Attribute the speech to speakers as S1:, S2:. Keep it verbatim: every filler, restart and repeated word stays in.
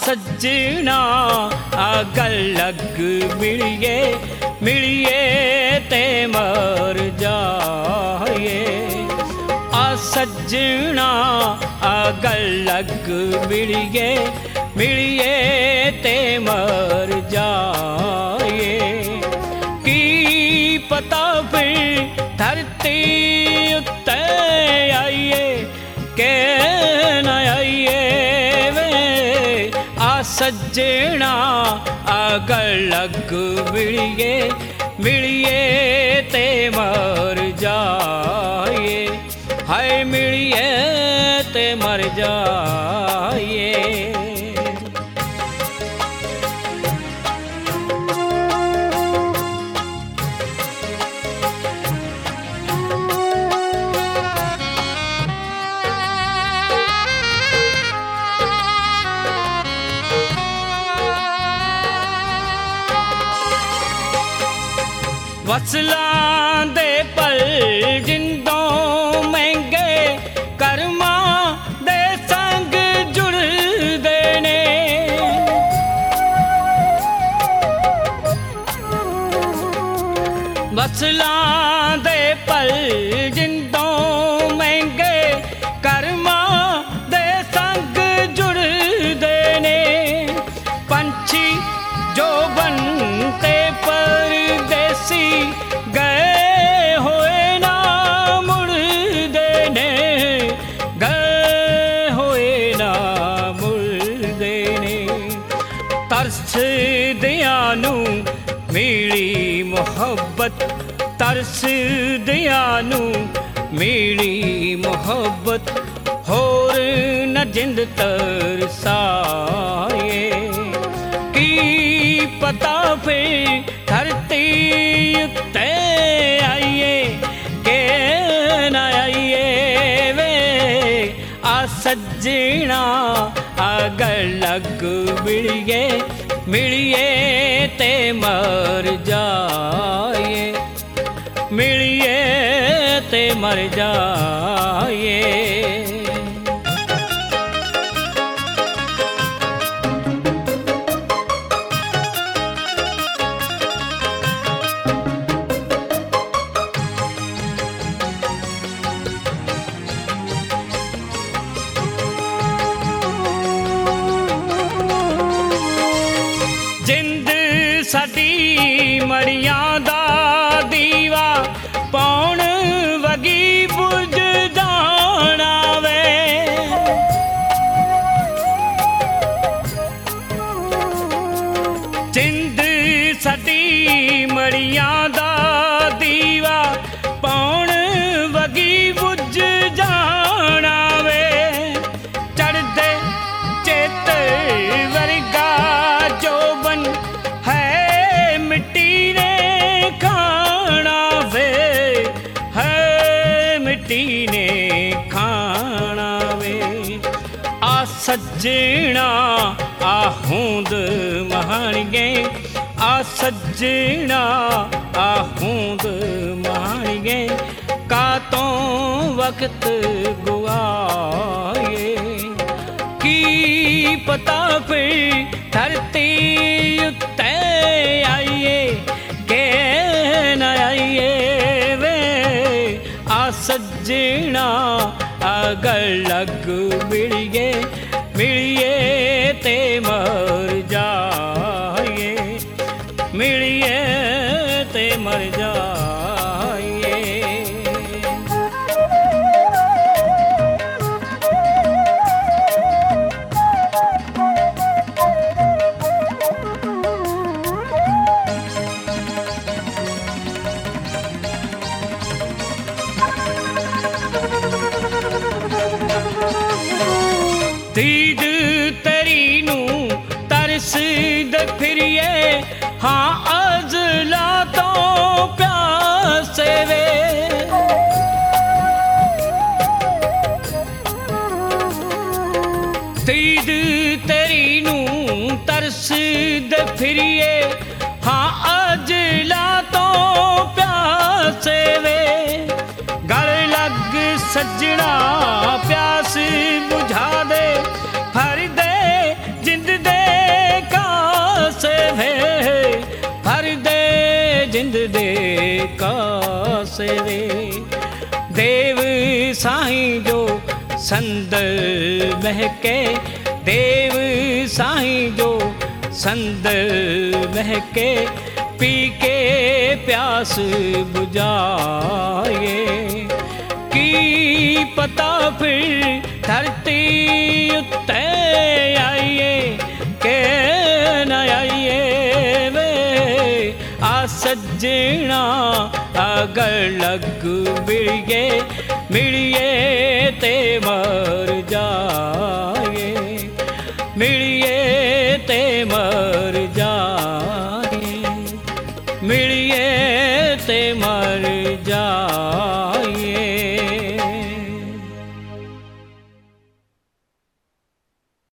S1: सजना आ गल लग मिलिए मिलिए ते मर जाए। आ सजना आ गल लग मिलिए मिलिए ते मर जाए। की पता फिर धरती उत्ते आइए के न आइए वे। आ सजना आ गल लग मिलिए मिलिए ते मर जाए। हाय मिलिए ते मर जाए। वसलां दे पल जिंदों महंगे कर्मां दे संग जुड़दे ने। वसलां दे पल जिंदों महंगे कर्मां दे संग जुड़दे ने। पंछी जो बनते परदेसी गए होए ना मुड़दे ने। गए होए ना मुड़दे ने। तरस दियां नू मिली मोहब्बत तरस दियां नू मिली मोहब्बत होर न जिंद तरसाए। की पता फिर धरती उत्ते आइए के न आइए वे। आ सजना आ गल लग मिलिए मिलिए ते मर जाए। मिलिए ते मर जाए। जिंद साडी मड़ियां दा दीवा पौण वगी बुझ जाना वे। जिंद साडी मड़ियां दा दीवा पौण वगी बुझ जाना वे। चढ़दे चेत वर्गा जोबन है मिट्टी ने खाना वे। है मिट्टी ने खाना वे। आ सजना आ होंद महाणिए आ सजना आ होंद महाणिए। कातों वक्त गुआए। की पता फिर धरती उत्ते आइए के न आइए वे। आ सजना आ गल लग मिलिए मिलिए ते मर जाए। मिलिए ते मर जाए। दीद तेरी नू तरस दे फिरिए हाँ अज़ला तो प्यासे वे। दीद तेरी नू तरस दे फिरिए हाँ अज़ला तो प्यासे वे। गल लग सजना प्यास बुझा दे भर दे जिंद दे साईं जो संदर महके, देव साईं जो संदर महके, पी के प्यास बुझाए। की पता फिर धरती उत्ते आइए के न आइए वे, आ सजना अगर लग मिलिए मिलिए ते मर जाए, मिलिए ते मर जाए, मिलिए ते मर जाए।